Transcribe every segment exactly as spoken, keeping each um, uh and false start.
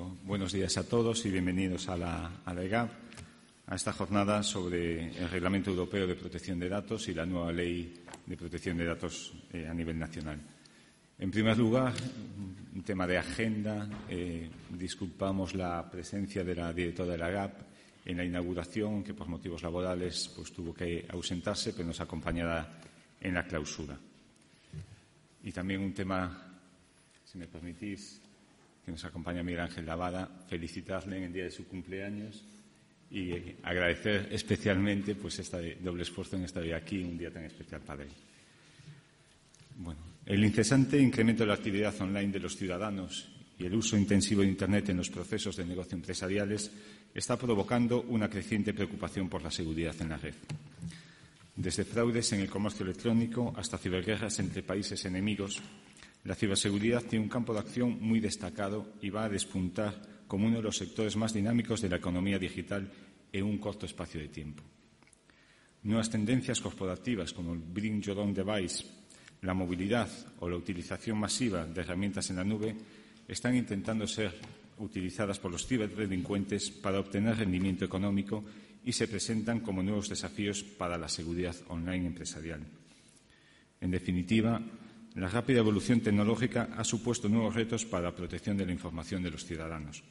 Bueno, buenos días a todos y bienvenidos a la, a la E G A P, a esta jornada sobre el Reglamento Europeo de Protección de Datos y la nueva Ley de Protección de Datos eh, a nivel nacional. En primer lugar, un tema de agenda. Eh, disculpamos la presencia de la directora de la E G A P en la inauguración, que por motivos laborales pues, tuvo que ausentarse, pero nos acompañará en la clausura. Y también un tema, si me permitís, que nos acompaña Miguel Ángel Lavada, felicitarle en el día de su cumpleaños y agradecer especialmente pues, este doble esfuerzo en estar aquí un día tan especial para él. Bueno, el incesante incremento de la actividad online de los ciudadanos y el uso intensivo de Internet en los procesos de negocio empresariales está provocando una creciente preocupación por la seguridad en la red. Desde fraudes en el comercio electrónico hasta ciberguerras entre países enemigos, la ciberseguridad tiene un campo de acción muy destacado y va a despuntar como uno de los sectores más dinámicos de la economía digital en un corto espacio de tiempo. Nuevas tendencias corporativas como el Bring Your Own Device, la movilidad o la utilización masiva de herramientas en la nube están intentando ser utilizadas por los ciberdelincuentes para obtener rendimiento económico y se presentan como nuevos desafíos para la seguridad online empresarial. En definitiva, la rápida evolución tecnológica ha supuesto nuevos retos para la protección de la información de los ciudadanos.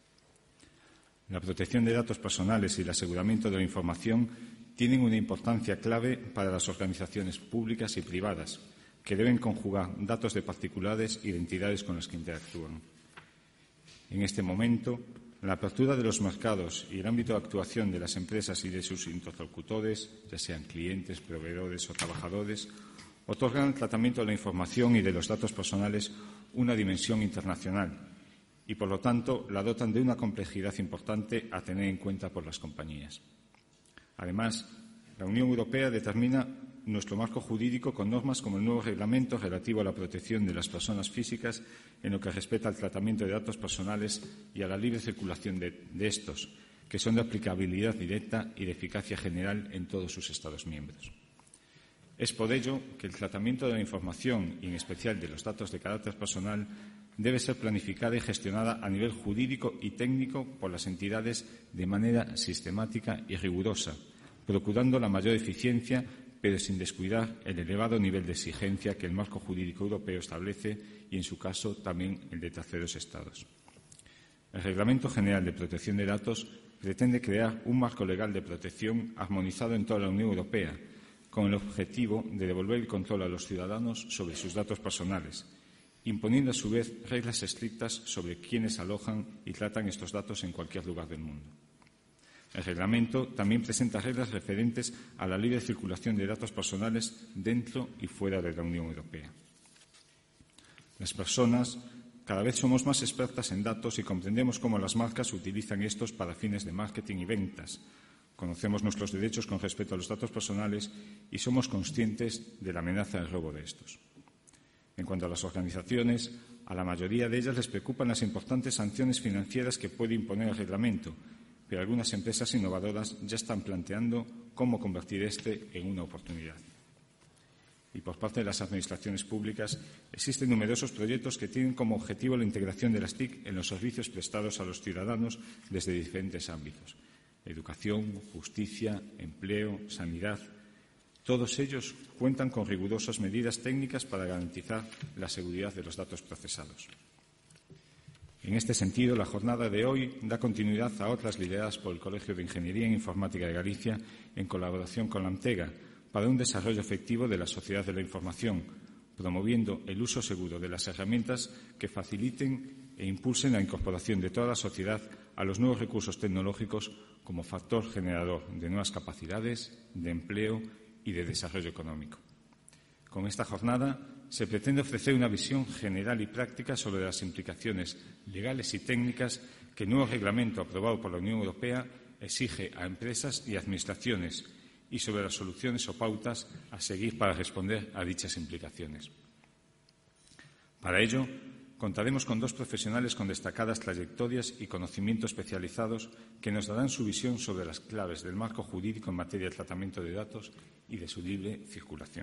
La protección de datos personales y el aseguramiento de la información tienen una importancia clave para las organizaciones públicas y privadas, que deben conjugar datos de particulares y de entidades con las que interactúan. En este momento, la apertura de los mercados y el ámbito de actuación de las empresas y de sus interlocutores, ya sean clientes, proveedores o trabajadores, otorgan al tratamiento de la información y de los datos personales una dimensión internacional y, por lo tanto, la dotan de una complejidad importante a tener en cuenta por las compañías. Además, la Unión Europea determina nuestro marco jurídico con normas como el nuevo reglamento relativo a la protección de las personas físicas en lo que respecta al tratamiento de datos personales y a la libre circulación de, de estos, que son de aplicabilidad directa y de eficacia general en todos sus Estados miembros. Es por ello que el tratamiento de la información, y en especial de los datos de carácter personal, debe ser planificada y gestionada a nivel jurídico y técnico por las entidades de manera sistemática y rigurosa, procurando la mayor eficiencia, pero sin descuidar el elevado nivel de exigencia que el marco jurídico europeo establece y, en su caso, también el de terceros Estados. El Reglamento General de Protección de Datos pretende crear un marco legal de protección armonizado en toda la Unión Europea, con el objetivo de devolver el control a los ciudadanos sobre sus datos personales, imponiendo a su vez reglas estrictas sobre quiénes alojan y tratan estos datos en cualquier lugar del mundo. El reglamento también presenta reglas referentes a la libre circulación de datos personales dentro y fuera de la Unión Europea. Las personas cada vez somos más expertas en datos y comprendemos cómo las marcas utilizan estos para fines de marketing y ventas. Conocemos nuestros derechos con respecto a los datos personales y somos conscientes de la amenaza del robo de estos. En cuanto a las organizaciones, a la mayoría de ellas les preocupan las importantes sanciones financieras que puede imponer el reglamento, pero algunas empresas innovadoras ya están planteando cómo convertir este en una oportunidad. Y por parte de las administraciones públicas existen numerosos proyectos que tienen como objetivo la integración de las T I C en los servicios prestados a los ciudadanos desde diferentes ámbitos: educación, justicia, empleo, sanidad. Todos ellos cuentan con rigurosas medidas técnicas para garantizar la seguridad de los datos procesados. En este sentido, la jornada de hoy da continuidad a otras lideradas por el Colegio de Ingeniería e Informática de Galicia en colaboración con la ANTEGA para un desarrollo efectivo de la sociedad de la información, promoviendo el uso seguro de las herramientas que faciliten e impulsen la incorporación de toda la sociedad a los nuevos recursos tecnológicos como factor generador de nuevas capacidades, de empleo y de desarrollo económico. Con esta jornada se pretende ofrecer una visión general y práctica sobre las implicaciones legales y técnicas que el nuevo reglamento aprobado por la Unión Europea exige a empresas y administraciones y sobre las soluciones o pautas a seguir para responder a dichas implicaciones. Para ello, contaremos con dos profesionales con destacadas trayectorias y conocimiento especializados que nos darán su visión sobre las claves del marco jurídico en materia de tratamiento de datos y de su libre circulación.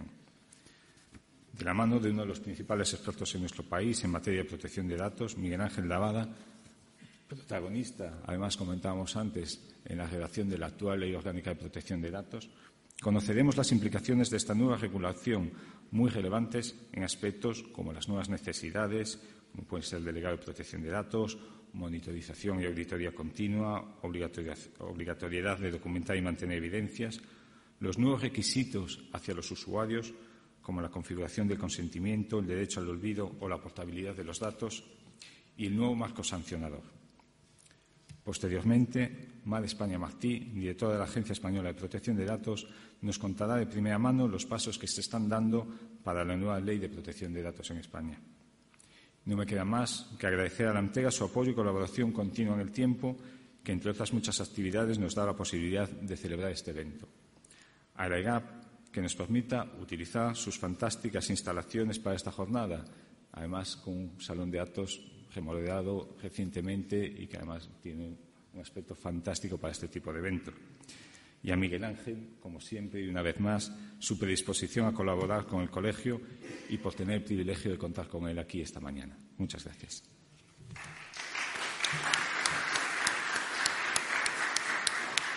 De la mano de uno de los principales expertos en nuestro país en materia de protección de datos, Miguel Ángel Lavada, protagonista, además comentábamos antes, en la redacción de la actual Ley Orgánica de Protección de Datos, conoceremos las implicaciones de esta nueva regulación muy relevantes en aspectos como las nuevas necesidades, como puede ser el delegado de protección de datos, monitorización y auditoría continua, obligatoriedad de documentar y mantener evidencias, los nuevos requisitos hacia los usuarios, como la configuración del consentimiento, el derecho al olvido o la portabilidad de los datos, y el nuevo marco sancionador. Posteriormente, Mar España Martí, directora de la Agencia Española de Protección de Datos, nos contará de primera mano los pasos que se están dando para la nueva Ley de Protección de Datos en España. No me queda más que agradecer a la Antega su apoyo y colaboración continua en el tiempo, que, entre otras muchas actividades, nos da la posibilidad de celebrar este evento. A la EGAP, que nos permita utilizar sus fantásticas instalaciones para esta jornada, además con un salón de actos remodelado recientemente y que además tiene un aspecto fantástico para este tipo de evento. Y a Miguel Ángel, como siempre y una vez más, su predisposición a colaborar con el colegio y por tener el privilegio de contar con él aquí esta mañana. Muchas gracias.